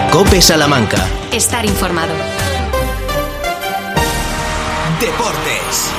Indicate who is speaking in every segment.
Speaker 1: COPE Salamanca.
Speaker 2: Estar informado.
Speaker 1: Deportes.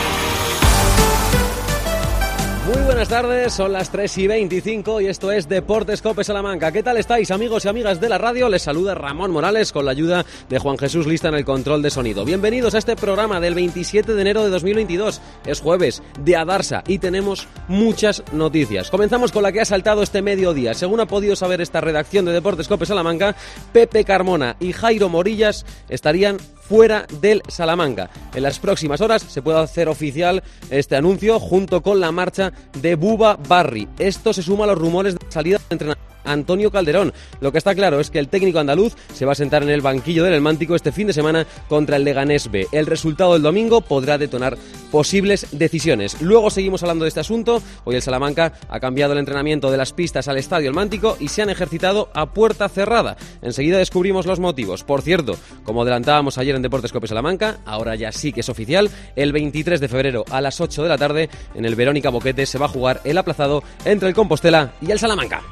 Speaker 3: Muy buenas tardes, son las 3:25 y esto es Deportes COPE Salamanca. ¿Qué tal estáis, amigos y amigas de la radio? Les saluda Ramón Morales con la ayuda de Juan Jesús Lista en el control de sonido. Bienvenidos a este programa del 27 de enero de 2022. Es jueves de Adarsa y tenemos muchas noticias. Comenzamos con la que ha saltado este mediodía. Según ha podido saber esta redacción de Deportes COPE Salamanca, Pepe Carmona y Jairo Morillas estarían fuera del Salamanca. En las próximas horas se puede hacer oficial este anuncio junto con la marcha de Buba Barry. Esto se suma a los rumores de salida de entrenador Antonio Calderón. Lo que está claro es que el técnico andaluz se va a sentar en el banquillo del Helmántico este fin de semana contra el Leganés B. El resultado del domingo podrá detonar posibles decisiones. Luego seguimos hablando de este asunto. Hoy el Salamanca ha cambiado el entrenamiento de las pistas al estadio Helmántico y se han ejercitado a puerta cerrada. Enseguida descubrimos los motivos. Por cierto, como adelantábamos ayer en Deportes COPE Salamanca, ahora ya sí que es oficial, el 23 de febrero a las 8 de la tarde en el Verónica Boquete se va a jugar el aplazado entre el Compostela y el Salamanca.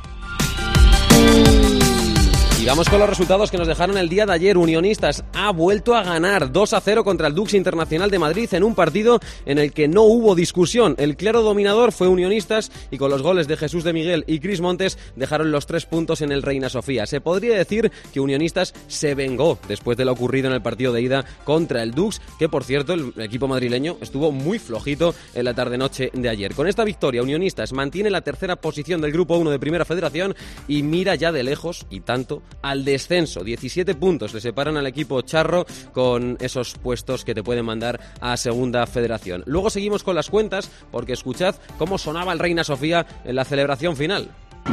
Speaker 3: Y vamos con los resultados que nos dejaron el día de ayer. Unionistas ha vuelto a ganar 2-0 contra el Dux Internacional de Madrid en un partido en el que no hubo discusión. El claro dominador fue Unionistas y con los goles de Jesús de Miguel y Cris Montes dejaron los 3 puntos en el Reina Sofía. Se podría decir que Unionistas se vengó después de lo ocurrido en el partido de ida contra el Dux, que por cierto el equipo madrileño estuvo muy flojito en la tarde-noche de ayer. Con esta victoria Unionistas mantiene la tercera posición del Grupo 1 de Primera Federación y mira ya de lejos y tanto al descenso. 17 puntos le separan al equipo charro con esos puestos que te pueden mandar a Segunda Federación. Luego seguimos con las cuentas porque escuchad cómo sonaba el Reina Sofía en la celebración final.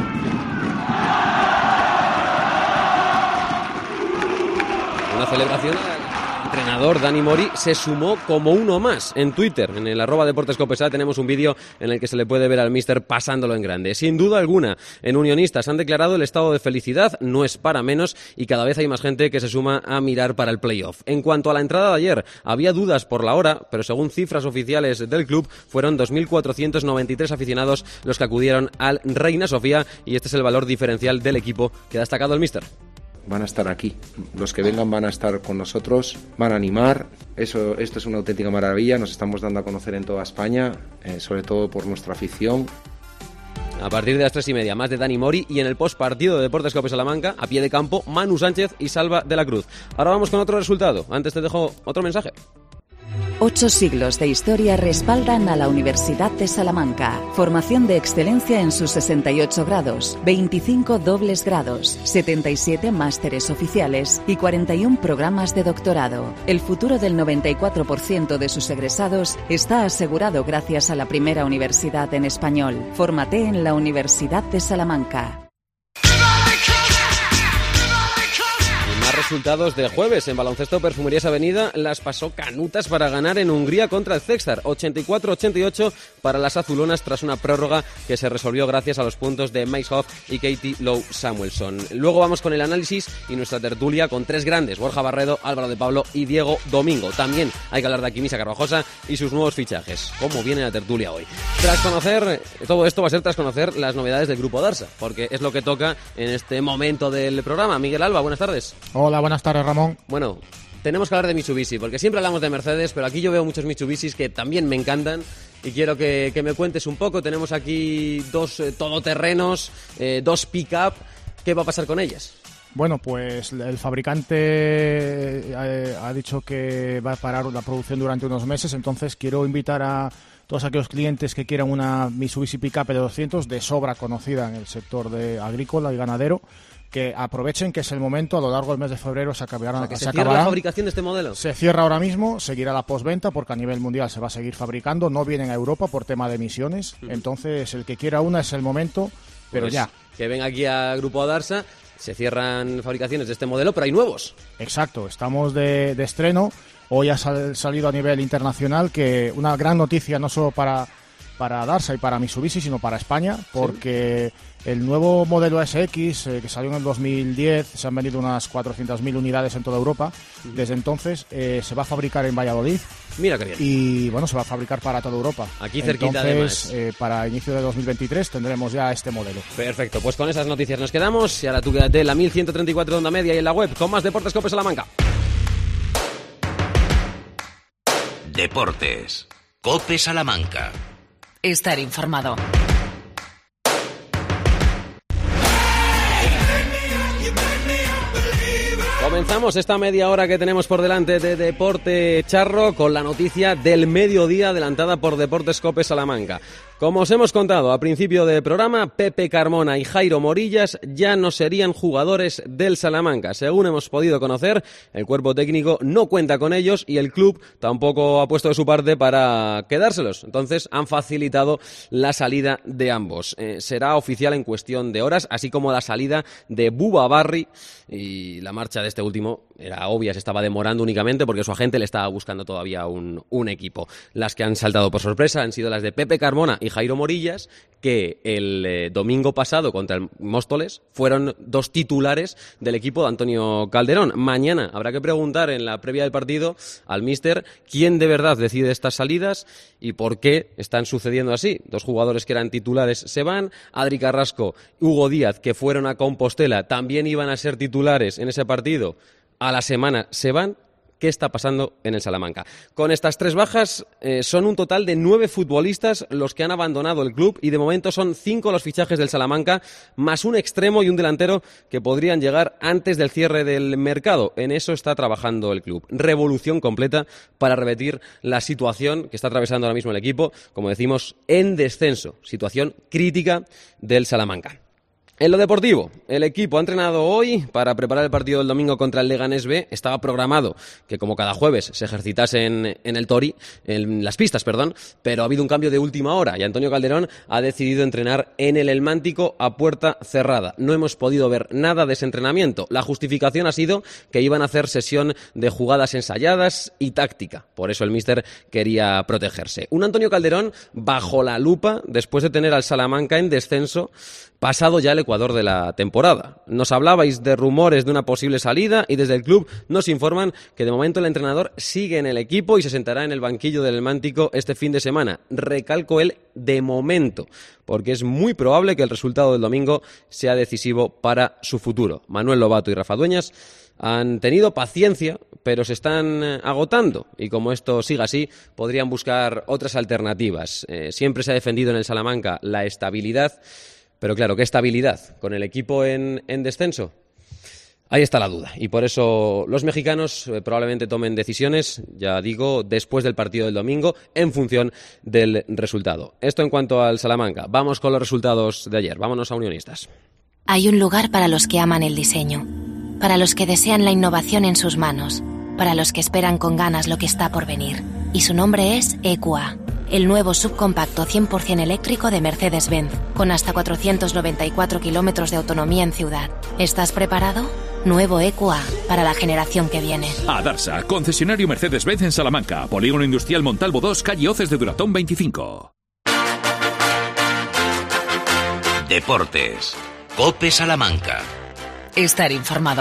Speaker 3: Una celebración. El entrenador Dani Mori se sumó como uno más en Twitter. En el @DeportesCopesa tenemos un vídeo en el que se le puede ver al míster pasándolo en grande. Sin duda alguna, en Unionistas han declarado el estado de felicidad, no es para menos, y cada vez hay más gente que se suma a mirar para el playoff. En cuanto a la entrada de ayer, había dudas por la hora, pero según cifras oficiales del club, fueron 2.493 aficionados los que acudieron al Reina Sofía, y este es el valor diferencial del equipo que ha destacado el míster.
Speaker 4: Van a estar aquí, los que vengan van a estar con nosotros, van a animar, esto es una auténtica maravilla, nos estamos dando a conocer en toda España, sobre todo por nuestra afición.
Speaker 3: A partir de las 3:30, más de Dani Mori y en el postpartido de Deportes COPE Salamanca, a pie de campo, Manu Sánchez y Salva de la Cruz. Ahora vamos con otro resultado, antes te dejo otro mensaje.
Speaker 2: 8 siglos de historia respaldan a la Universidad de Salamanca. Formación de excelencia en sus 68 grados, 25 dobles grados, 77 másteres oficiales y 41 programas de doctorado. El futuro del 94% de sus egresados está asegurado gracias a la primera universidad en español. Fórmate en la Universidad de Salamanca.
Speaker 3: Resultados de jueves. En baloncesto, Perfumerías Avenida las pasó canutas para ganar en Hungría contra el Cexar. 84-88 para las azulonas tras una prórroga que se resolvió gracias a los puntos de Mace Hoff y Katie Lowe Samuelson. Luego vamos con el análisis y nuestra tertulia con 3 grandes: Borja Barredo, Álvaro de Pablo y Diego Domingo. También hay que hablar de Aquimisa Carvajosa y sus nuevos fichajes. ¿Cómo viene la tertulia hoy? Todo esto va a ser tras conocer las novedades del Grupo Darsa, porque es lo que toca en este momento del programa. Miguel Alba, buenas tardes.
Speaker 5: Hola, buenas tardes, Ramón.
Speaker 3: Bueno, tenemos que hablar de Mitsubishi, porque siempre hablamos de Mercedes, pero aquí yo veo muchos Mitsubishis que también me encantan y quiero que me cuentes un poco. Tenemos aquí 2 todoterrenos, 2 pick-up. ¿Qué va a pasar con ellas?
Speaker 5: Bueno, pues el fabricante ha dicho que va a parar la producción durante unos meses, entonces quiero invitar a todos aquellos clientes que quieran una Mitsubishi Pickup L200 de sobra conocida en el sector de agrícola y ganadero, que aprovechen que es el momento. A lo largo del mes de febrero se acabará.
Speaker 3: O sea, ¿se cierra la fabricación de este modelo?
Speaker 5: Se cierra ahora mismo, seguirá la postventa porque a nivel mundial se va a seguir fabricando, no vienen a Europa por tema de emisiones, entonces el que quiera una es el momento, pero pues ya.
Speaker 3: Que venga aquí a Grupo Darsa, se cierran fabricaciones de este modelo, pero hay nuevos.
Speaker 5: Exacto, estamos de estreno. Hoy ha salido a nivel internacional que una gran noticia no solo para para Darsa y para Mitsubishi, sino para España, porque el nuevo modelo SX, que salió en el 2010, se han vendido unas 400.000 unidades en toda Europa. Desde entonces se va a fabricar en Valladolid.
Speaker 3: Mira qué bien.
Speaker 5: Y bueno, se va a fabricar para toda Europa.
Speaker 3: Aquí cerquita,
Speaker 5: entonces,
Speaker 3: además.
Speaker 5: Para inicio de 2023 tendremos ya este modelo.
Speaker 3: Perfecto, pues con esas noticias nos quedamos. Y ahora tú quédate en la 1134 de onda media y en la web con más Deportes Cope Salamanca.
Speaker 1: Deportes. Cope Salamanca.
Speaker 2: Estar informado.
Speaker 3: Comenzamos esta media hora que tenemos por delante de Deporte Charro con la noticia del mediodía adelantada por Deportes Cope Salamanca. Como os hemos contado a principio del programa, Pepe Carmona y Jairo Morillas ya no serían jugadores del Salamanca. Según hemos podido conocer, el cuerpo técnico no cuenta con ellos y el club tampoco ha puesto de su parte para quedárselos. Entonces han facilitado la salida de ambos. Será oficial en cuestión de horas, así como la salida de Buba Barry, y la marcha de este último era obvia, se estaba demorando únicamente porque su agente le estaba buscando todavía un equipo. Las que han saltado por sorpresa han sido las de Pepe Carmona y Jairo Morillas, que el domingo pasado contra el Móstoles fueron dos titulares del equipo de Antonio Calderón. Mañana habrá que preguntar en la previa del partido al míster quién de verdad decide estas salidas y por qué están sucediendo así. Dos jugadores que eran titulares se van, Adri Carrasco, Hugo Díaz, que fueron a Compostela, también iban a ser titulares en ese partido, a la semana se van. ¿Qué está pasando en el Salamanca? Con estas tres bajas son un total de 9 futbolistas los que han abandonado el club y de momento son 5 los fichajes del Salamanca, más un extremo y un delantero que podrían llegar antes del cierre del mercado. En eso está trabajando el club. Revolución completa para revertir la situación que está atravesando ahora mismo el equipo, como decimos, en descenso. Situación crítica del Salamanca. En lo deportivo, el equipo ha entrenado hoy para preparar el partido del domingo contra el Leganés B. Estaba programado que, como cada jueves, se ejercitase en el Tori, en las pistas, pero ha habido un cambio de última hora y Antonio Calderón ha decidido entrenar en el Elmántico a puerta cerrada. No hemos podido ver nada de ese entrenamiento. La justificación ha sido que iban a hacer sesión de jugadas ensayadas y táctica. Por eso el míster quería protegerse. Un Antonio Calderón bajo la lupa después de tener al Salamanca en descenso, pasado ya el Ecuador de la temporada. Nos hablabais de rumores de una posible salida y desde el club nos informan que de momento el entrenador sigue en el equipo y se sentará en el banquillo del Elmántico este fin de semana. Recalco el de momento, porque es muy probable que el resultado del domingo sea decisivo para su futuro. Manuel Lobato y Rafa Dueñas han tenido paciencia, pero se están agotando y como esto siga así, podrían buscar otras alternativas. Siempre se ha defendido en el Salamanca la estabilidad. Pero claro, ¿qué estabilidad? ¿Con el equipo en descenso? Ahí está la duda. Y por eso los mexicanos probablemente tomen decisiones, ya digo, después del partido del domingo, en función del resultado. Esto en cuanto al Salamanca. Vamos con los resultados de ayer. Vámonos a Unionistas.
Speaker 6: Hay un lugar para los que aman el diseño, para los que desean la innovación en sus manos, para los que esperan con ganas lo que está por venir. Y su nombre es EQA. El nuevo subcompacto 100% eléctrico de Mercedes-Benz, con hasta 494 kilómetros de autonomía en ciudad. ¿Estás preparado? Nuevo EQA, para la generación que viene.
Speaker 7: Adarsa, concesionario Mercedes-Benz en Salamanca, Polígono Industrial Montalvo 2, calle Hoces de Duratón 25.
Speaker 1: Deportes. Cope Salamanca.
Speaker 2: Estar informado.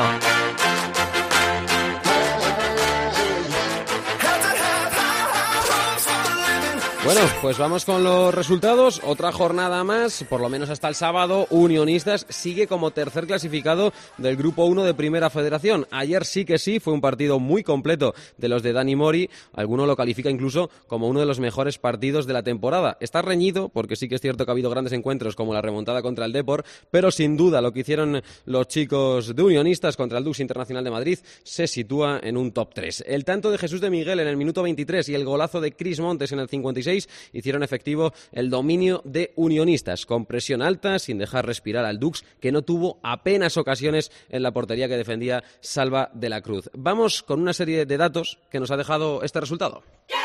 Speaker 3: Bueno, pues vamos con los resultados. Otra jornada más, por lo menos hasta el sábado. Unionistas sigue como tercer clasificado del Grupo 1 de Primera Federación. Ayer sí que sí, fue un partido muy completo de los de Dani Mori. Alguno lo califica incluso como uno de los mejores partidos de la temporada. Está reñido, porque sí que es cierto que ha habido grandes encuentros como la remontada contra el Depor, pero sin duda lo que hicieron los chicos de Unionistas contra el Dux Internacional de Madrid se sitúa en un top 3. El tanto de Jesús de Miguel en el minuto 23 y el golazo de Cris Montes en el 56 hicieron efectivo el dominio de Unionistas, con presión alta, sin dejar respirar al Dux, que no tuvo apenas ocasiones en la portería que defendía Salva de la Cruz. Vamos con una serie de datos que nos ha dejado este resultado.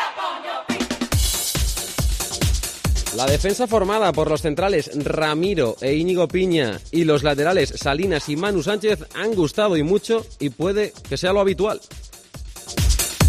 Speaker 3: La defensa formada por los centrales Ramiro e Íñigo Piña y los laterales Salinas y Manu Sánchez han gustado y mucho, y puede que sea lo habitual.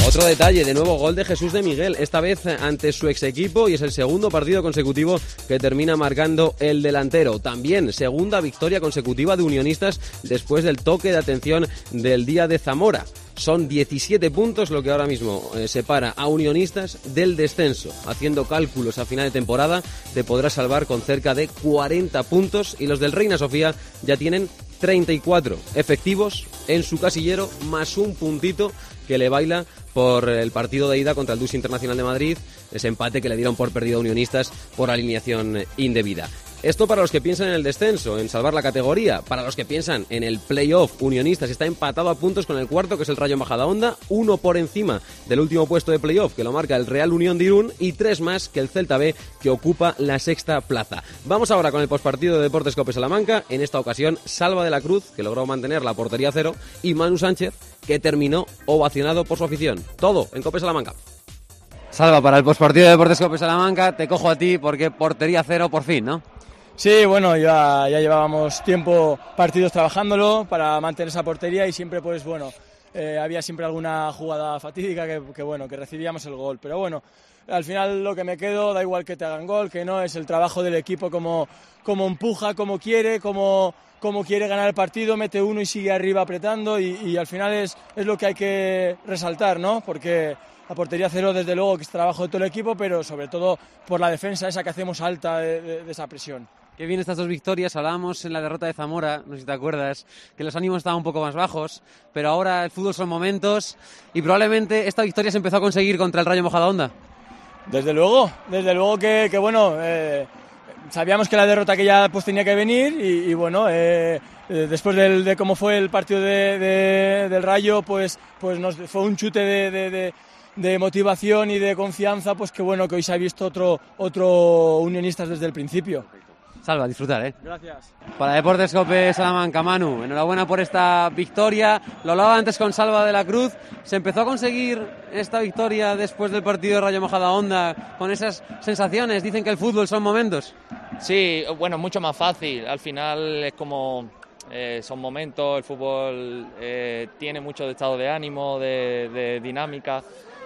Speaker 3: Otro detalle, de nuevo gol de Jesús de Miguel, esta vez ante su ex equipo y es el segundo partido consecutivo que termina marcando el delantero. También segunda victoria consecutiva de Unionistas después del toque de atención del día de Zamora. Son 17 puntos lo que ahora mismo separa a Unionistas del descenso. Haciendo cálculos a final de temporada te podrás salvar con cerca de 40 puntos y los del Reina Sofía ya tienen 34 efectivos en su casillero más un puntito que le baila por el partido de ida contra el Dus Internacional de Madrid, ese empate que le dieron por perdido a Unionistas por alineación indebida. Esto para los que piensan en el descenso, en salvar la categoría. Para los que piensan en el playoff, Unionistas está empatado a puntos con el cuarto, que es el Rayo Majadahonda, 1 por encima del último puesto de playoff, que lo marca el Real Unión de Irún, y 3 más que el Celta B, que ocupa la sexta plaza. Vamos ahora con el postpartido de Deportes Cope Salamanca. En esta ocasión, Salva de la Cruz, que logró mantener la portería a cero, y Manu Sánchez, que terminó ovacionado por su afición. Todo en Cope Salamanca. Salva, para el postpartido de Deportes Cope Salamanca, te cojo a ti porque portería cero por fin, ¿no?
Speaker 8: Sí, bueno, ya llevábamos partidos trabajándolo para mantener esa portería y siempre, pues bueno, había siempre alguna jugada fatídica que recibíamos el gol. Pero bueno, al final lo que me quedo, da igual que te hagan gol, que no, es el trabajo del equipo, como empuja, como quiere ganar el partido, mete uno y sigue arriba apretando y al final es lo que hay que resaltar, ¿no? Porque la portería cero, desde luego, que es trabajo de todo el equipo, pero sobre todo por la defensa esa que hacemos alta de esa presión.
Speaker 3: Qué bien estas dos victorias. Hablábamos en la derrota de Zamora, no sé si te acuerdas, que los ánimos estaban un poco más bajos, pero ahora el fútbol son momentos y probablemente esta victoria se empezó a conseguir contra el Rayo Majadahonda.
Speaker 8: Desde luego que bueno, sabíamos que la derrota que ya pues tenía que venir y bueno, después de cómo fue el partido del Rayo, pues nos fue un chute de motivación y de confianza, pues que bueno, que hoy se ha visto otro Unionistas desde el principio.
Speaker 3: Salva, disfrutar, ¿eh?
Speaker 8: Gracias.
Speaker 3: Para Deportes Cope Salamanca, Manu, enhorabuena por esta victoria. Lo hablaba antes con Salva de la Cruz. ¿Se empezó a conseguir esta victoria después del partido de Rayo Majadahonda con esas sensaciones? Dicen que el fútbol son momentos.
Speaker 9: Sí, bueno, mucho más fácil. Al final es como... son momentos, el fútbol tiene mucho de estado de ánimo, de dinámica,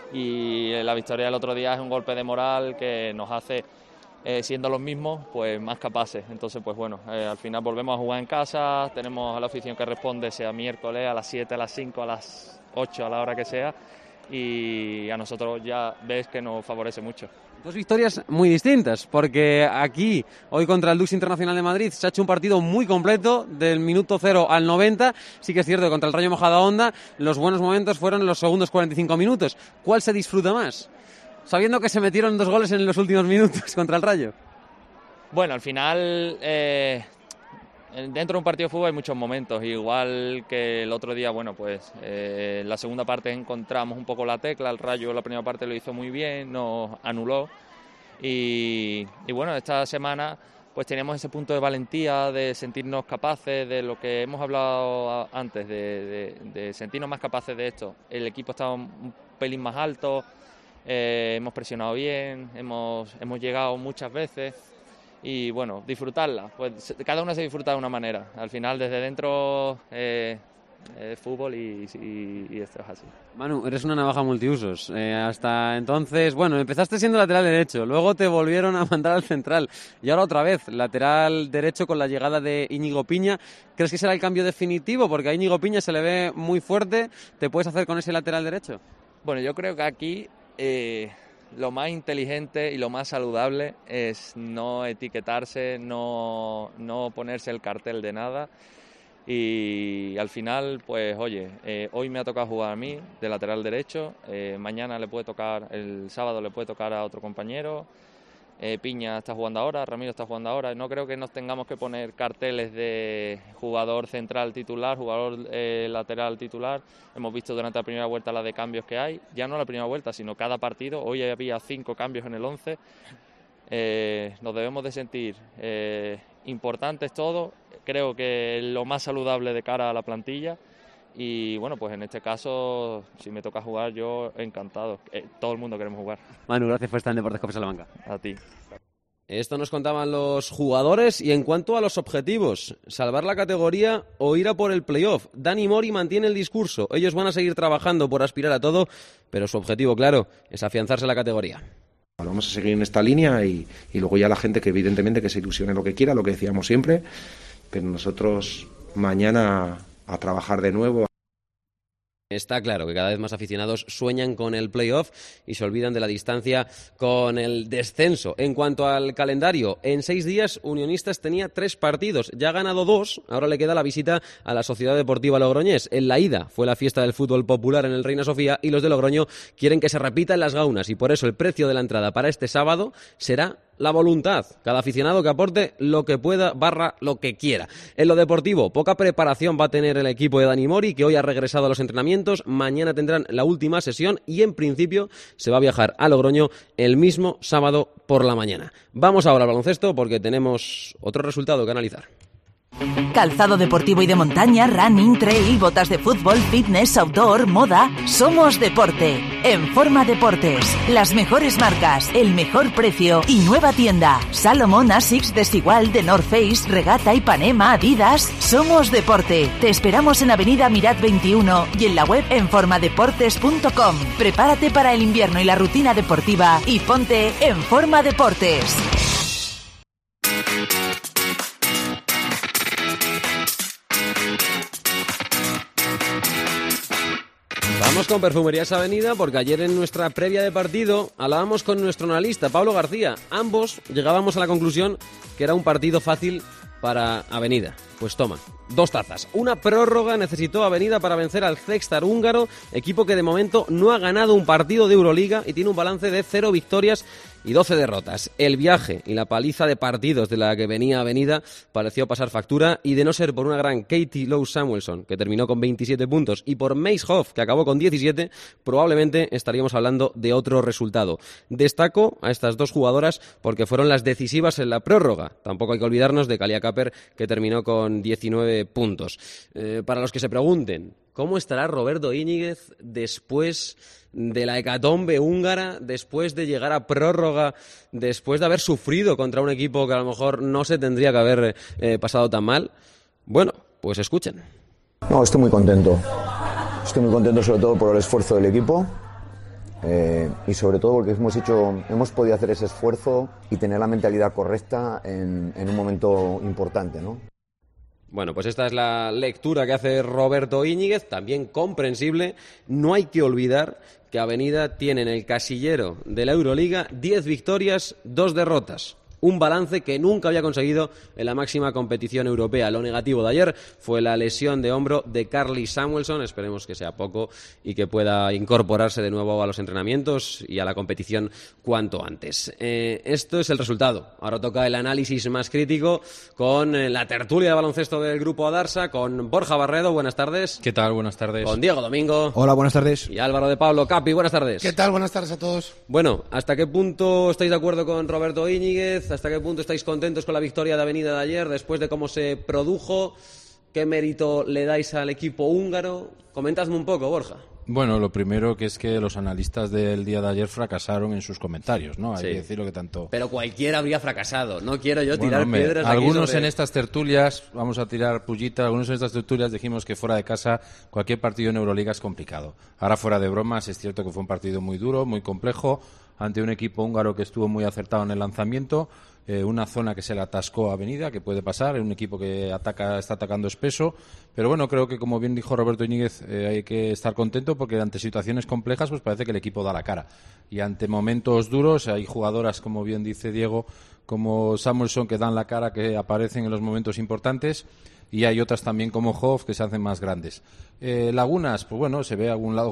Speaker 9: y la victoria del otro día es un golpe de moral que nos hace, siendo los mismos, pues más capaces. Entonces, pues bueno, al final volvemos a jugar en casa, tenemos a la afición que responde, sea miércoles, a las 7, a las 5, a las 8, a la hora que sea, y a nosotros ya ves que nos favorece mucho.
Speaker 3: Dos victorias muy distintas, porque aquí, hoy contra el Dus Internacional de Madrid, se ha hecho un partido muy completo, del minuto 0 al 90. Sí que es cierto que contra el Rayo Majadahonda los buenos momentos fueron en los segundos 45 minutos. ¿Cuál se disfruta más? Sabiendo que se metieron 2 goles en los últimos minutos contra el Rayo.
Speaker 9: Bueno, al final... dentro de un partido de fútbol hay muchos momentos, igual que el otro día, bueno, pues la segunda parte encontramos un poco la tecla, el Rayo la primera parte lo hizo muy bien, nos anuló y bueno, esta semana pues teníamos ese punto de valentía, de sentirnos capaces de lo que hemos hablado antes, de sentirnos más capaces de esto. El equipo estaba un pelín más alto, hemos presionado bien, hemos llegado muchas veces. Y bueno, disfrutarla, pues cada uno se disfruta de una manera. Al final, desde dentro, fútbol y esto es así.
Speaker 3: Manu, eres una navaja multiusos. Hasta entonces, bueno, empezaste siendo lateral derecho, luego te volvieron a mandar al central y ahora otra vez, lateral derecho con la llegada de Íñigo Piña. ¿Crees que será el cambio definitivo? Porque a Íñigo Piña se le ve muy fuerte. ¿Te puedes hacer con ese lateral derecho?
Speaker 9: Bueno, yo creo que aquí... lo más inteligente y lo más saludable es no etiquetarse, no ponerse el cartel de nada y al final, pues oye, hoy me ha tocado jugar a mí de lateral derecho, mañana el sábado le puede tocar a otro compañero, Piña está jugando ahora, Ramiro está jugando ahora. No creo que nos tengamos que poner carteles de jugador central titular, jugador lateral titular. Hemos visto durante la primera vuelta la de cambios que hay, ya no la primera vuelta, sino cada partido. Hoy había 5 cambios en el 11. Nos debemos de sentir importantes todos. Creo que es lo más saludable de cara a la plantilla. Y bueno, pues en este caso, si me toca jugar, yo encantado. Todo el mundo queremos jugar.
Speaker 3: Manu, gracias por estar en Deportes Cope Salamanca.
Speaker 9: A ti.
Speaker 3: Esto nos contaban los jugadores. Y en cuanto a los objetivos, salvar la categoría o ir a por el playoff. Dani Mori mantiene el discurso. Ellos van a seguir trabajando por aspirar a todo, pero su objetivo, claro, es afianzarse en la categoría.
Speaker 4: Vamos a seguir en esta línea y luego ya la gente que evidentemente que se ilusione lo que quiera, lo que decíamos siempre, pero nosotros mañana a trabajar de nuevo.
Speaker 3: Está claro que cada vez más aficionados sueñan con el playoff y se olvidan de la distancia con el descenso. En cuanto al calendario, en 6 días Unionistas tenía 3 partidos, ya ha ganado 2, ahora le queda la visita a la Sociedad Deportiva Logroñés. En la ida fue la fiesta del fútbol popular en el Reina Sofía y los de Logroño quieren que se repita en las Gaunas y por eso el precio de la entrada para este sábado será la voluntad. Cada aficionado que aporte lo que pueda / lo que quiera. En lo deportivo, poca preparación va a tener el equipo de Dani Mori, que hoy ha regresado a los entrenamientos. Mañana tendrán la última sesión y en principio se va a viajar a Logroño el mismo sábado por la mañana. Vamos ahora al baloncesto porque tenemos otro resultado que analizar.
Speaker 10: Calzado deportivo y de montaña, running, trail, botas de fútbol, fitness, outdoor, moda. Somos deporte. En Forma Deportes. Las mejores marcas, el mejor precio y nueva tienda. Salomón, Asics, Desigual, The North Face, Regata, Ipanema, Adidas. Somos deporte. Te esperamos en Avenida Mirat 21 y en la web en formadeportes.com. Prepárate para el invierno y la rutina deportiva y ponte en Forma Deportes.
Speaker 3: Vamos con Perfumerías Avenida porque ayer en nuestra previa de partido hablábamos con nuestro analista Pablo García. Ambos llegábamos a la conclusión que era un partido fácil para Avenida. Pues toma, 2 tazas. Una prórroga necesitó Avenida para vencer al Cextar húngaro, equipo que de momento no ha ganado un partido de Euroliga y tiene un balance de 0 victorias y 12 derrotas. El viaje y la paliza de partidos de la que venía Avenida pareció pasar factura y de no ser por una gran Katie Lowe Samuelson, que terminó con 27 puntos, y por Mace Hoff, que acabó con 17, probablemente estaríamos hablando de otro resultado. Destaco a estas 2 jugadoras porque fueron las decisivas en la prórroga. Tampoco hay que olvidarnos de Kalia Kaper, que terminó con 19 puntos. Para los que se pregunten, ¿cómo estará Roberto Íñiguez después de la hecatombe húngara, después de llegar a prórroga, después de haber sufrido contra un equipo que a lo mejor no se tendría que haber pasado tan mal? Bueno, pues escuchen.
Speaker 11: No, estoy muy contento. Estoy muy contento sobre todo por el esfuerzo del equipo y sobre todo porque hemos podido hacer ese esfuerzo y tener la mentalidad correcta en un momento importante, ¿no?
Speaker 3: Bueno, pues esta es la lectura que hace Roberto Íñiguez, también comprensible. No hay que olvidar que Avenida tiene en el casillero de la Euroliga 10 victorias, 2 derrotas. Un balance que nunca había conseguido en la máxima competición europea. Lo negativo de ayer fue la lesión de hombro de Carly Samuelson. Esperemos que sea poco y que pueda incorporarse de nuevo a los entrenamientos y a la competición cuanto antes. Esto es el resultado. Ahora toca el análisis más crítico con la tertulia de baloncesto del Grupo Adarsa, con Borja Barredo. Buenas tardes.
Speaker 12: ¿Qué tal? Buenas tardes.
Speaker 3: Con Diego Domingo.
Speaker 13: Hola, buenas tardes.
Speaker 3: Y Álvaro de Pablo. Capi, buenas tardes.
Speaker 14: ¿Qué tal? Buenas tardes a todos.
Speaker 3: Bueno, ¿hasta qué punto estáis de acuerdo con Roberto Íñiguez? ¿Hasta qué punto estáis contentos con la victoria de Avenida de ayer después de cómo se produjo? ¿Qué mérito le dais al equipo húngaro? Comentadme un poco, Borja.
Speaker 12: Bueno, lo primero que es que los analistas del día de ayer fracasaron en sus comentarios, ¿no? Hay
Speaker 3: Sí.
Speaker 12: que decirlo que tanto...
Speaker 3: Pero cualquiera habría fracasado. No quiero yo tirar piedras aquí
Speaker 12: algunos
Speaker 3: sobre...
Speaker 12: en estas tertulias, vamos a tirar pullitas, algunos en estas tertulias dijimos que fuera de casa cualquier partido en Euroliga es complicado. Ahora, fuera de bromas, es cierto que fue un partido muy duro, muy complejo, ante un equipo húngaro que estuvo muy acertado en el lanzamiento, una zona que se le atascó a Avenida, que puede pasar, un equipo que está atacando espeso, pero bueno, creo que como bien dijo Roberto Íñiguez, hay que estar contento porque ante situaciones complejas pues parece que el equipo da la cara, y ante momentos duros hay jugadoras, como bien dice Diego, como Samuelson, que dan la cara, que aparecen en los momentos importantes, y hay otras también como Hoff que se hacen más grandes. Lagunas, pues bueno, se ve algún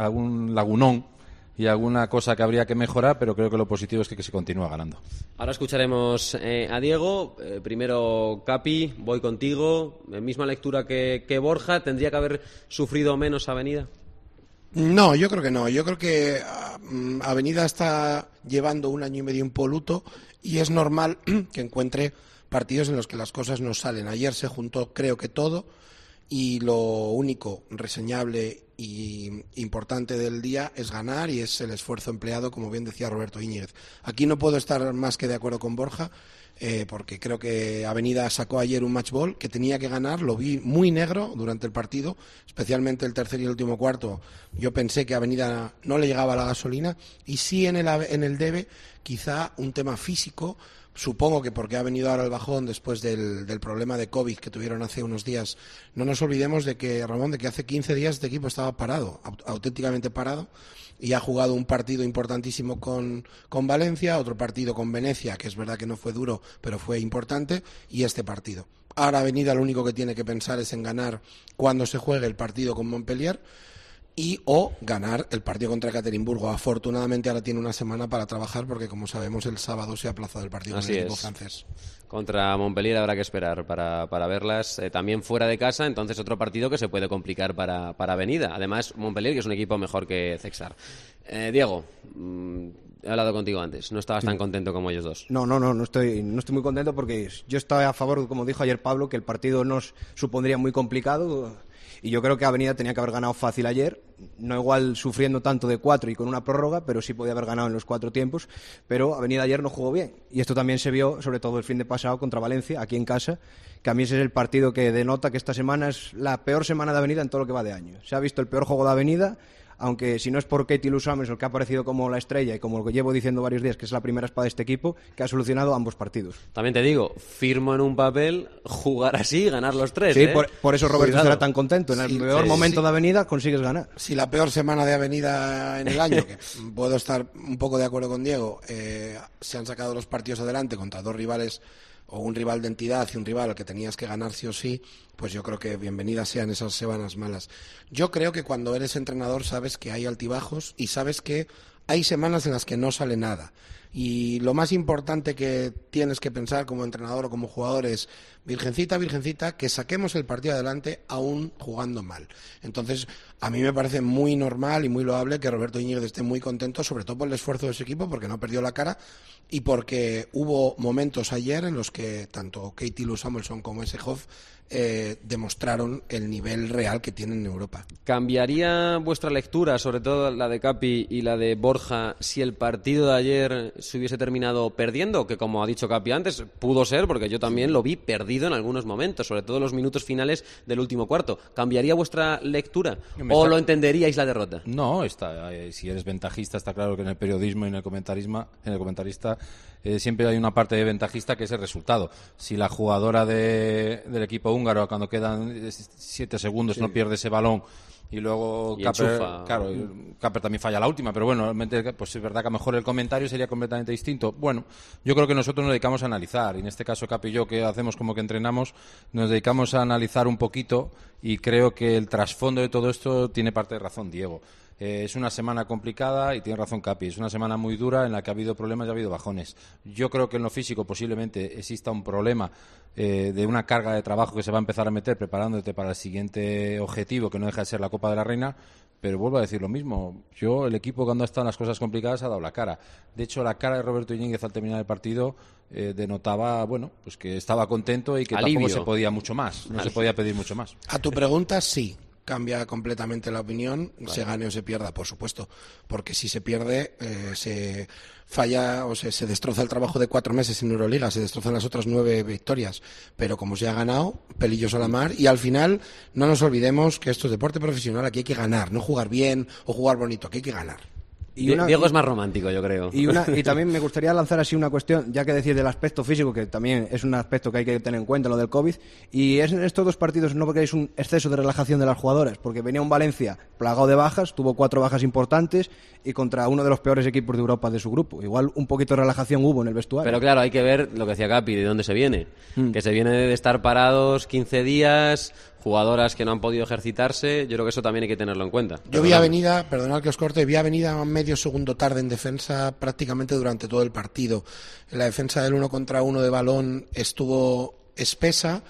Speaker 12: lagunón y alguna cosa que habría que mejorar, pero creo que lo positivo es que se continúa ganando.
Speaker 3: Ahora escucharemos a Diego. Primero, Capi, voy contigo. Misma lectura que Borja. ¿Tendría que haber sufrido menos Avenida?
Speaker 14: No, yo creo que no. Yo creo que Avenida está llevando 1 año y medio impoluto y es normal que encuentre partidos en los que las cosas no salen. Ayer se juntó, creo que todo, y lo único reseñable y importante del día es ganar, y es el esfuerzo empleado, como bien decía Roberto Íñiguez. Aquí no puedo estar más que de acuerdo con Borja, porque creo que Avenida sacó ayer un match ball que tenía que ganar. Lo vi muy negro durante el partido, especialmente el tercer y el último cuarto. Yo pensé que Avenida no le llegaba la gasolina, y sí en el debe quizá un tema físico. Supongo que porque ha venido ahora el bajón después del problema de COVID que tuvieron hace unos días. No nos olvidemos de que, Ramón, de que hace 15 días este equipo estaba parado, auténticamente parado, y ha jugado un partido importantísimo con Valencia, otro partido con Venecia, que es verdad que no fue duro, pero fue importante, y este partido. Ahora Avenida lo único que tiene que pensar es en ganar cuando se juegue el partido con Montpellier, o ganar el partido contra Ekaterimburgo. Afortunadamente ahora tiene una semana para trabajar, porque como sabemos el sábado se ha aplazado el partido con el equipo francés.
Speaker 3: Contra Montpellier habrá que esperar para verlas, también fuera de casa, entonces otro partido que se puede complicar para Avenida. Además, Montpellier, que es un equipo mejor que Cexar. Diego, he hablado contigo antes, no estabas tan contento como ellos dos.
Speaker 13: No estoy muy contento, porque yo estaba a favor, como dijo ayer Pablo, que el partido nos supondría muy complicado. Y yo creo que Avenida tenía que haber ganado fácil ayer, no igual sufriendo tanto de 4 y con una prórroga, pero sí podía haber ganado en los 4 tiempos. Pero Avenida ayer no jugó bien, y esto también se vio sobre todo el fin de pasado contra Valencia, aquí en casa, que a mí ese es el partido que denota que esta semana es la peor semana de Avenida en todo lo que va de año. Se ha visto el peor juego de Avenida, aunque si no es por Katie Lou Summers, el que ha aparecido como la estrella y como lo que llevo diciendo varios días, que es la primera espada de este equipo, que ha solucionado ambos partidos.
Speaker 3: También te digo, firmo en un papel jugar así y ganar los 3.
Speaker 13: Sí, por eso Roberto estará tan contento. En el peor momento de Avenida consigues ganar.
Speaker 14: Si la peor semana de Avenida en el año, que puedo estar un poco de acuerdo con Diego, se han sacado los partidos adelante contra dos rivales, o un rival de entidad y un rival al que tenías que ganar sí o sí, pues yo creo que bienvenidas sean esas semanas malas. Yo creo que cuando eres entrenador sabes que hay altibajos y sabes que hay semanas en las que no sale nada. Y lo más importante que tienes que pensar como entrenador o como jugador es, virgencita, virgencita, que saquemos el partido adelante aún jugando mal. Entonces, a mí me parece muy normal y muy loable que Roberto Íñiguez esté muy contento, sobre todo por el esfuerzo de su equipo, porque no perdió la cara, y porque hubo momentos ayer en los que tanto Katie Lou Samuelson como ese Hoff demostraron el nivel real que tienen en Europa.
Speaker 3: ¿Cambiaría vuestra lectura, sobre todo la de Capi y la de Borja, si el partido de ayer se hubiese terminado perdiendo? Que, como ha dicho Capi antes, pudo ser, porque yo también lo vi perdido en algunos momentos, sobre todo en los minutos finales del último cuarto. ¿Cambiaría vuestra lectura o lo entenderíais la derrota?
Speaker 12: No, si eres ventajista, está claro que en el periodismo y en el comentarista siempre hay una parte de ventajista, que es el resultado. Si la jugadora del equipo húngaro, cuando quedan 7 segundos, no pierde ese balón, y luego Kaper también falla la última, pero bueno, realmente pues es verdad que a lo mejor el comentario sería completamente distinto. Bueno, yo creo que nosotros nos dedicamos a analizar, y en este caso Capi y yo, que hacemos como que entrenamos, nos dedicamos a analizar un poquito, y creo que el trasfondo de todo esto tiene parte de razón Diego. Es una semana complicada, y tiene razón Capi, es una semana muy dura en la que ha habido problemas y ha habido bajones. Yo creo que en lo físico posiblemente exista un problema de una carga de trabajo que se va a empezar a meter preparándote para el siguiente objetivo, que no deja de ser la Copa de la Reina, pero vuelvo a decir lo mismo. El equipo, cuando ha estado en las cosas complicadas, ha dado la cara. De hecho, la cara de Roberto Íñiguez al terminar el partido denotaba, pues que estaba contento y que tampoco se podía mucho más, no se podía pedir mucho más.
Speaker 14: A tu pregunta, sí. Cambia completamente la opinión, se gane o se pierda, por supuesto, porque si se pierde se falla o se destroza el trabajo de 4 meses en Euroliga, se destrozan las otras 9 victorias, pero como se ha ganado, pelillos a la mar, y al final no nos olvidemos que esto es deporte profesional, aquí hay que ganar, no jugar bien o jugar bonito, aquí hay que ganar.
Speaker 3: Diego es más romántico, yo creo.
Speaker 13: Y también me gustaría lanzar así una cuestión, ya que decís del aspecto físico, que también es un aspecto que hay que tener en cuenta, lo del COVID, y es en estos dos partidos no porque es un exceso de relajación de las jugadoras, porque venía un Valencia plagado de bajas, tuvo 4 bajas importantes, y contra uno de los peores equipos de Europa de su grupo. Igual un poquito de relajación hubo en el vestuario.
Speaker 3: Pero claro, hay que ver lo que decía Capi, de dónde se viene. Que se viene de estar parados 15 días... jugadoras que no han podido ejercitarse, yo creo que eso también hay que tenerlo en cuenta.
Speaker 14: Yo vi a Avenida, perdonad que os corte, vi a Avenida medio segundo tarde en defensa prácticamente durante todo el partido. La defensa del 1 contra 1 de balón estuvo espesa,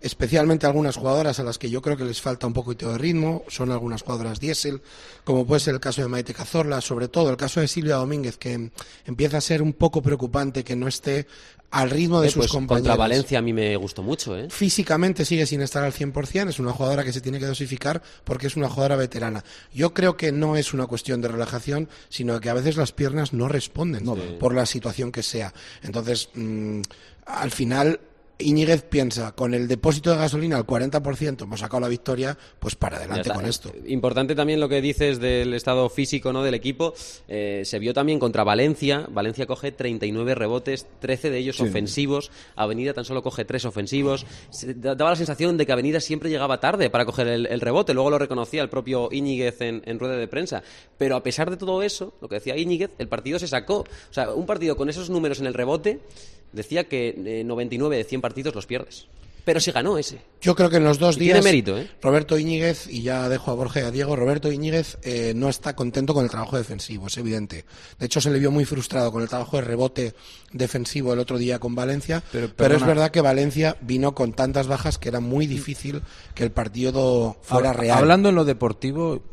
Speaker 14: especialmente algunas jugadoras a las que yo creo que les falta un poquito de ritmo, son algunas jugadoras diésel, como puede ser el caso de Maite Cazorla, sobre todo el caso de Silvia Domínguez, que empieza a ser un poco preocupante que no esté al ritmo de sus compañeros.
Speaker 3: Contra Valencia a mí me gustó mucho, ¿eh?
Speaker 14: Físicamente sigue sin estar al 100%, es una jugadora que se tiene que dosificar porque es una jugadora veterana. Yo creo que no es una cuestión de relajación, sino que a veces las piernas no responden por la situación que sea. Entonces, al final, Íñiguez piensa, con el depósito de gasolina al 40%, hemos sacado la victoria, pues para adelante con esto.
Speaker 3: Importante también lo que dices del estado físico, ¿no?, del equipo. Se vio también contra Valencia. Valencia coge 39 rebotes, 13 de ellos ofensivos. Avenida tan solo coge 3 ofensivos. Daba la sensación de que Avenida siempre llegaba tarde para coger el rebote. Luego lo reconocía el propio Íñiguez en rueda de prensa. Pero a pesar de todo eso, lo que decía Íñiguez, el partido se sacó. O sea, un partido con esos números en el rebote, decía que 99 de 100 partidos los pierdes. Pero se ganó ese.
Speaker 14: Yo creo que en los 2 días
Speaker 3: tiene mérito, ¿eh?
Speaker 14: Roberto Íñiguez, y ya dejo a Borja y a Diego, Roberto Íñiguez no está contento con el trabajo defensivo, es evidente. De hecho, se le vio muy frustrado con el trabajo de rebote defensivo el otro día con Valencia, pero es verdad que Valencia vino con tantas bajas que era muy difícil que el partido fuera real.
Speaker 12: Hablando en lo deportivo,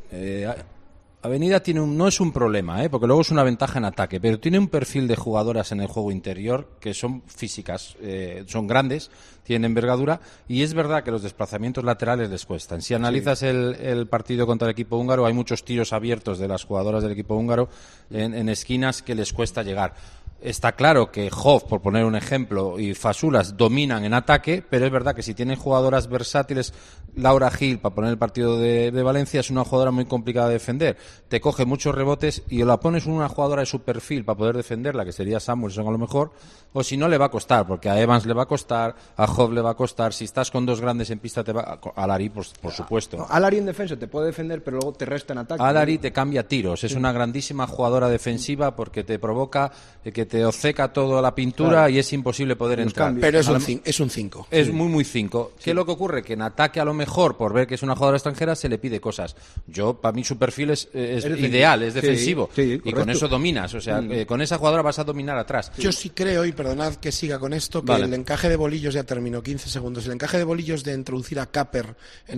Speaker 12: Avenida no es un problema, porque luego es una ventaja en ataque, pero tiene un perfil de jugadoras en el juego interior que son físicas, son grandes, tienen envergadura, y es verdad que los desplazamientos laterales les cuestan. Si analizas el partido contra el equipo húngaro, hay muchos tiros abiertos de las jugadoras del equipo húngaro en esquinas que les cuesta llegar. Está claro que Hoff, por poner un ejemplo, y Fasulas dominan en ataque, pero es verdad que si tienen jugadoras versátiles, Laura Gil, para poner el partido de Valencia, es una jugadora muy complicada de defender. Te coge muchos rebotes y o la pones una jugadora de su perfil para poder defenderla, que sería Samuelson a lo mejor, o si no le va a costar, porque a Evans le va a costar, a Hoff le va a costar. Si estás con 2 grandes en pista, a Lari, por supuesto.
Speaker 13: No, a Lari en defensa te puede defender, pero luego te resta en ataque.
Speaker 12: A Lari te cambia tiros, es una grandísima jugadora defensiva porque te provoca que te oceca toda la pintura y es imposible poder entrar.
Speaker 14: Pero es un 5.
Speaker 12: Es muy 5. ¿Qué es lo que ocurre? Que en ataque, a lo mejor, por ver que es una jugadora extranjera, se le pide cosas. Para mí su perfil es ideal, es defensivo. Y con eso dominas. O sea, con esa jugadora vas a dominar atrás.
Speaker 14: Yo sí creo, y perdonad que siga con esto, que el encaje de bolillos, ya terminó, 15 segundos, el encaje de bolillos de introducir a Capper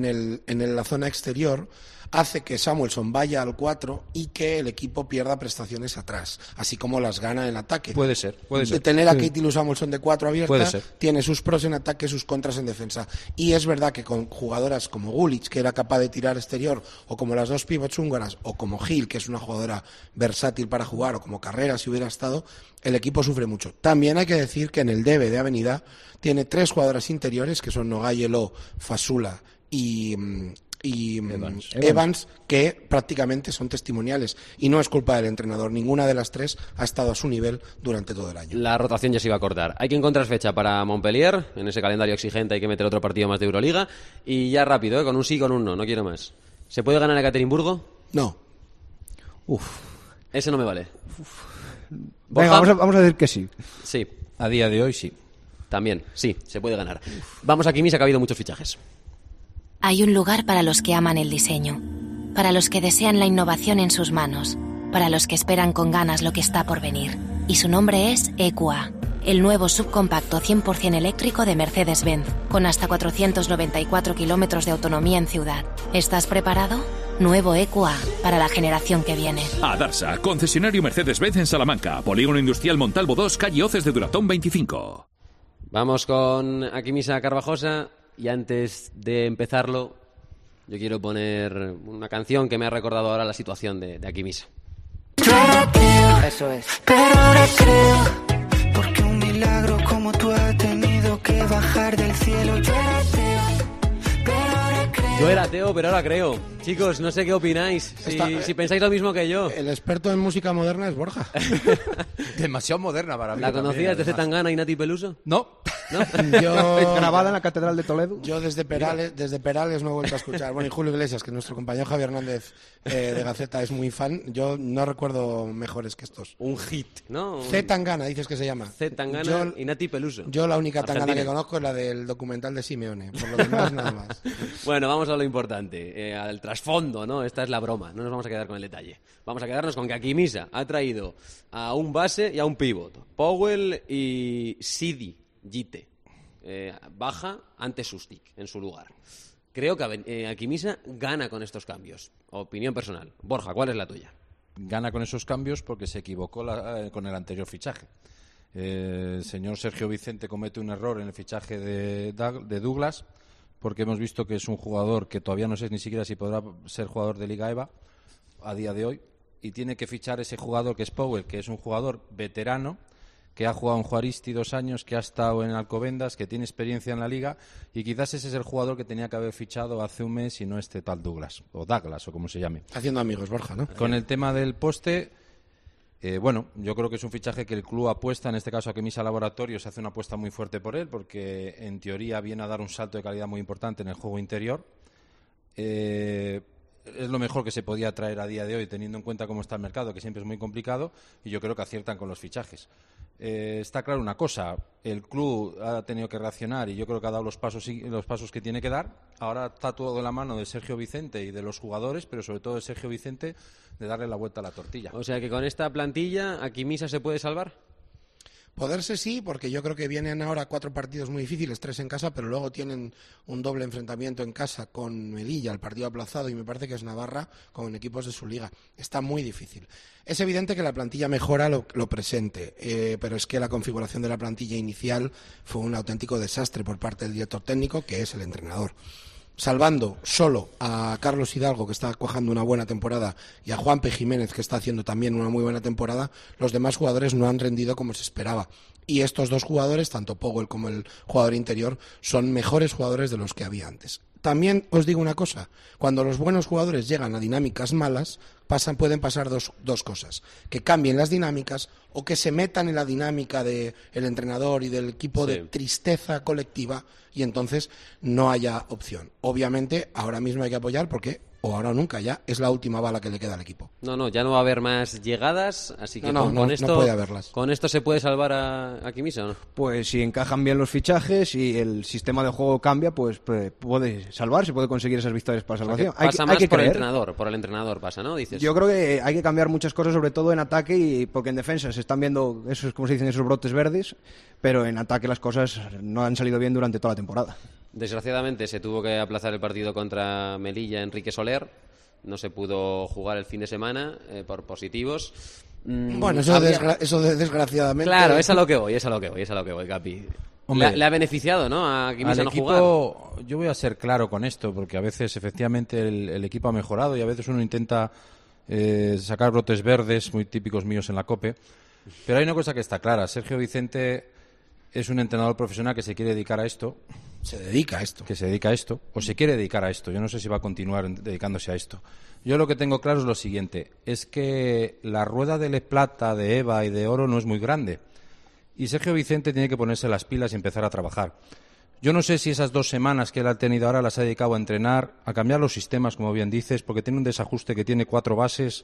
Speaker 14: en la zona exterior hace que Samuelson vaya al 4 y que el equipo pierda prestaciones atrás, así como las gana en ataque.
Speaker 12: Puede ser.
Speaker 14: De tener a Katie Lou Samuelson de 4 abierta, tiene sus pros en ataque, sus contras en defensa. Y es verdad que con jugadoras como Gulic, que era capaz de tirar exterior, o como las 2 pivots húngaras, o como Gil, que es una jugadora versátil para jugar, o como Carrera, si hubiera estado, el equipo sufre mucho. También hay que decir que en el DB de Avenida tiene 3 jugadoras interiores, que son Nogayelo, Fasula y Evans, que prácticamente son testimoniales, y no es culpa del entrenador. Ninguna de las 3 ha estado a su nivel durante todo el año.
Speaker 3: La rotación ya se iba a cortar. Hay que encontrar fecha para Montpellier. En ese calendario exigente hay que meter otro partido más de Euroliga, y ya rápido, con un sí, con un no quiero más. ¿Se puede ganar a Ekaterimburgo?
Speaker 14: No.
Speaker 3: Ese no me vale.
Speaker 13: Venga, vamos a decir que sí.
Speaker 3: Sí.
Speaker 12: A día de hoy sí.
Speaker 3: También, sí, se puede ganar. Vamos a Quimisa, que ha habido muchos fichajes.
Speaker 6: Hay un lugar para los que aman el diseño, para los que desean la innovación en sus manos, para los que esperan con ganas lo que está por venir. Y su nombre es EQA, el nuevo subcompacto 100% eléctrico de Mercedes-Benz, con hasta 494 kilómetros de autonomía en ciudad. ¿Estás preparado? Nuevo EQA, para la generación que viene.
Speaker 7: Adarsa, concesionario Mercedes-Benz en Salamanca, Polígono Industrial Montalvo 2, calle Hoces de Duratón 25.
Speaker 3: Vamos con Aquimisa Carvajosa. Y antes de empezarlo, yo quiero poner una canción que me ha recordado ahora la situación de Aquimisa.
Speaker 15: Eso es. Pero ahora creo, porque un milagro como tú ha tenido que bajar del cielo. Yo era ateo,
Speaker 3: pero ahora creo. Chicos, no sé qué opináis, si pensáis lo mismo que yo.
Speaker 14: El experto en música moderna es Borja.
Speaker 12: Demasiado moderna para mí.
Speaker 3: ¿La conocías de Zetangana y Nati Peluso?
Speaker 12: No.
Speaker 13: Grabada en la Catedral de Toledo.
Speaker 14: Yo desde Perales no he vuelto a escuchar. Bueno, y Julio Iglesias, que nuestro compañero Javier Hernández de Gaceta es muy fan. Yo no recuerdo mejores que estos.
Speaker 3: Un hit, ¿no?
Speaker 14: Zetangana, dices que se llama.
Speaker 3: Zetangana y Nati Peluso.
Speaker 14: Yo la única Tangana que conozco es la del documental de Simeone. Por lo demás, nada más.
Speaker 3: Bueno, vamos a lo importante, al trasfondo, ¿no? Esta es la broma, no nos vamos a quedar con el detalle. Vamos a quedarnos con que Aquimisa ha traído a un base y a un pivot. Powell y Sidi Gite. baja ante Sustic en su lugar. Creo que Akimisa gana con estos cambios. Opinión personal. Borja, ¿cuál es la tuya?
Speaker 12: Gana con esos cambios porque se equivocó con el anterior fichaje. El señor Sergio Vicente comete un error en el fichaje de Douglas, porque hemos visto que es un jugador que todavía no sé ni siquiera si podrá ser jugador de Liga EVA a día de hoy, y tiene que fichar ese jugador que es Powell, que es un jugador veterano, que ha jugado en Juaristi 2 años, que ha estado en Alcobendas, que tiene experiencia en la Liga, y quizás ese es el jugador que tenía que haber fichado hace un mes y no este tal Douglas, o como se llame.
Speaker 14: Haciendo amigos, Borja, ¿no?
Speaker 12: Con el tema del poste, bueno, yo creo que es un fichaje que el club apuesta, en este caso Akimisa Laboratorios hace una apuesta muy fuerte por él, porque en teoría viene a dar un salto de calidad muy importante en el juego interior. Es lo mejor que se podía traer a día de hoy, teniendo en cuenta cómo está el mercado, que siempre es muy complicado, y yo creo que aciertan con los fichajes. Está claro una cosa, el club ha tenido que reaccionar y yo creo que ha dado los pasos que tiene que dar. Ahora está todo de la mano de Sergio Vicente y de los jugadores, pero sobre todo de Sergio Vicente, de darle la vuelta a la tortilla.
Speaker 3: O sea que con esta plantilla, ¿Akimisa se puede salvar?
Speaker 14: Poderse sí, porque yo creo que vienen ahora 4 partidos muy difíciles, 3 en casa, pero luego tienen un doble enfrentamiento en casa con Melilla, el partido aplazado, y me parece que es Navarra, con equipos de su liga. Está muy difícil. Es evidente que la plantilla mejora lo presente, pero es que la configuración de la plantilla inicial fue un auténtico desastre por parte del director técnico, que es el entrenador. Salvando solo a Carlos Hidalgo, que está cuajando una buena temporada, y a Juanpe Jiménez, que está haciendo también una muy buena temporada, los demás jugadores no han rendido como se esperaba. Y estos 2 jugadores, tanto Powell como el jugador interior, son mejores jugadores de los que había antes. También os digo una cosa, cuando los buenos jugadores llegan a dinámicas malas, pueden pasar dos cosas: que cambien las dinámicas o que se metan en la dinámica del entrenador y del equipo de tristeza colectiva, y entonces no haya opción. Obviamente, ahora mismo hay que apoyar porque, o ahora o nunca, ya es la última bala que le queda al equipo.
Speaker 3: No, ya no va a haber más llegadas, así que
Speaker 14: no puede haberlas.
Speaker 3: ¿Con esto se puede salvar a Akimisa o no?
Speaker 13: Pues si encajan bien los fichajes y el sistema de juego cambia, pues puede salvarse, puede conseguir esas victorias para salvación.
Speaker 3: O sea, pasa más por el entrenador pasa, ¿no? Dices.
Speaker 13: Yo creo que hay que cambiar muchas cosas, sobre todo en ataque, porque en defensa se están viendo esos, como se dicen, esos brotes verdes, pero en ataque las cosas no han salido bien durante toda la temporada.
Speaker 3: Desgraciadamente se tuvo que aplazar el partido contra Melilla, Enrique Soler. No se pudo jugar el fin de semana por positivos.
Speaker 14: Bueno, eso desgraciadamente.
Speaker 3: Claro, es a lo que voy, Capi.
Speaker 12: Hombre,
Speaker 3: le ha beneficiado, ¿no? A Akimisa no jugar.
Speaker 12: Yo voy a ser claro con esto, porque a veces efectivamente el equipo ha mejorado y a veces uno intenta sacar brotes verdes muy típicos míos en la COPE. Pero hay una cosa que está clara: Sergio Vicente es un entrenador profesional que se quiere dedicar a esto.
Speaker 14: Se dedica a esto,
Speaker 12: o se quiere dedicar a esto. Yo no sé si va a continuar dedicándose a esto. Yo lo que tengo claro es lo siguiente: es que la rueda de plata, de EVA y de oro no es muy grande. Y Sergio Vicente tiene que ponerse las pilas y empezar a trabajar. Yo no sé si esas 2 semanas que él ha tenido ahora las ha dedicado a entrenar, a cambiar los sistemas, como bien dices, porque tiene un desajuste que tiene 4 bases,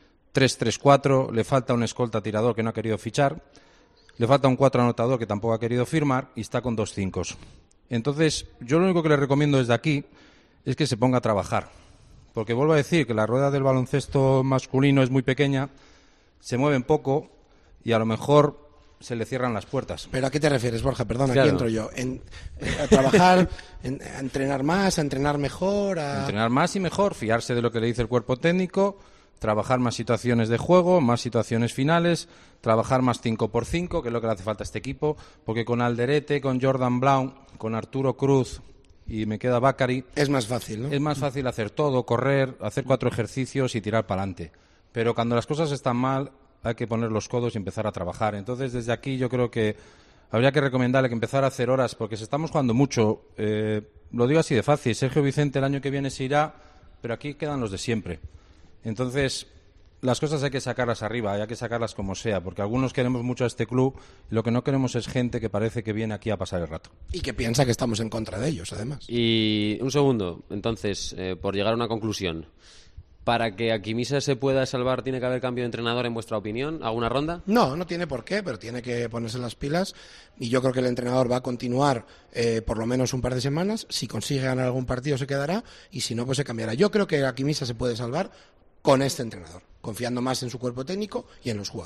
Speaker 12: 3-3-4, le falta un escolta tirador que no ha querido fichar, le falta un 4 anotador que tampoco ha querido firmar y está con 2 5. Entonces, yo lo único que le recomiendo desde aquí es que se ponga a trabajar. Porque vuelvo a decir que la rueda del baloncesto masculino es muy pequeña, se mueven poco y a lo mejor se le cierran las puertas.
Speaker 14: ¿Pero a qué te refieres, Borja? Perdona,
Speaker 3: claro.
Speaker 14: Aquí entro yo. A trabajar, a entrenar más, a entrenar mejor,
Speaker 12: Entrenar más y mejor, fiarse de lo que le dice el cuerpo técnico, trabajar más situaciones de juego, más situaciones finales, trabajar más 5x5, que es lo que le hace falta a este equipo, porque con Alderete, con Jordan Brown, con Arturo Cruz y me queda Bacari...
Speaker 14: Es más fácil, ¿no?
Speaker 12: Es más fácil hacer todo, correr, hacer 4 ejercicios y tirar para adelante. Pero cuando las cosas están mal, hay que poner los codos y empezar a trabajar. Entonces, desde aquí yo creo que habría que recomendarle que empezara a hacer horas, porque se estamos jugando mucho. Lo digo así de fácil. Sergio Vicente el año que viene se irá, pero aquí quedan los de siempre. Entonces, las cosas hay que sacarlas arriba, hay que sacarlas como sea, porque algunos queremos mucho a este club y lo que no queremos es gente que parece que viene aquí a pasar el rato.
Speaker 14: Y que piensa que estamos en contra de ellos, además.
Speaker 3: Y un segundo, entonces, por llegar a una conclusión. ¿Para que Akimisa se pueda salvar tiene que haber cambio de entrenador, en vuestra opinión? ¿Alguna ronda?
Speaker 14: No tiene por qué, pero tiene que ponerse las pilas y yo creo que el entrenador va a continuar por lo menos un par de semanas. Si consigue ganar algún partido se quedará y si no, pues se cambiará. Yo creo que Akimisa se puede salvar con este entrenador, confiando más en su cuerpo técnico y en los jugadores.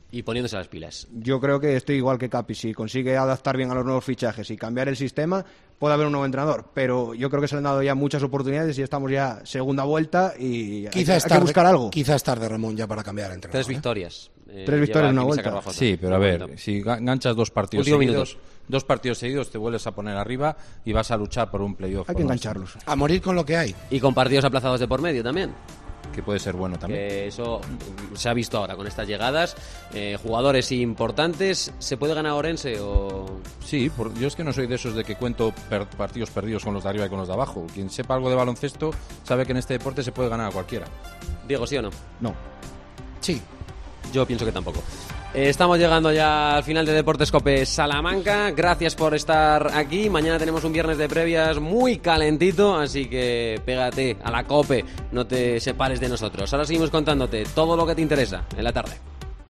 Speaker 3: Y poniéndose las pilas.
Speaker 13: Yo creo que estoy igual que Capi. Si consigue adaptar bien a los nuevos fichajes y cambiar el sistema, puede haber un nuevo entrenador. Pero yo creo que se le han dado ya muchas oportunidades y estamos ya segunda vuelta y hay que buscar algo.
Speaker 14: Quizás tarde, Ramón, ya para cambiar entrenador.
Speaker 3: 3 victorias.
Speaker 13: 3 victorias en una vuelta.
Speaker 12: Sí, pero a ver, si ganchas 2 partidos seguidos, 2 partidos seguidos te vuelves a poner arriba y vas a luchar por un playoff.
Speaker 13: Hay que engancharlos.
Speaker 14: A morir con lo que hay.
Speaker 3: Y con partidos aplazados de por medio también.
Speaker 12: Que puede ser bueno también.
Speaker 3: Eso se ha visto ahora con estas llegadas. Jugadores importantes. ¿Se puede ganar Orense o...?
Speaker 12: Sí, yo es que no soy de esos de que cuento partidos perdidos con los de arriba y con los de abajo. Quien sepa algo de baloncesto sabe que en este deporte se puede ganar a cualquiera.
Speaker 3: Diego, ¿sí o no?
Speaker 13: No.
Speaker 14: Sí.
Speaker 3: Yo pienso que tampoco. Estamos llegando ya al final de Deportes Cope Salamanca. Gracias por estar aquí. Mañana tenemos un viernes de previas muy calentito, así que pégate a la Cope, no te separes de nosotros. Ahora seguimos contándote todo lo que te interesa en la tarde.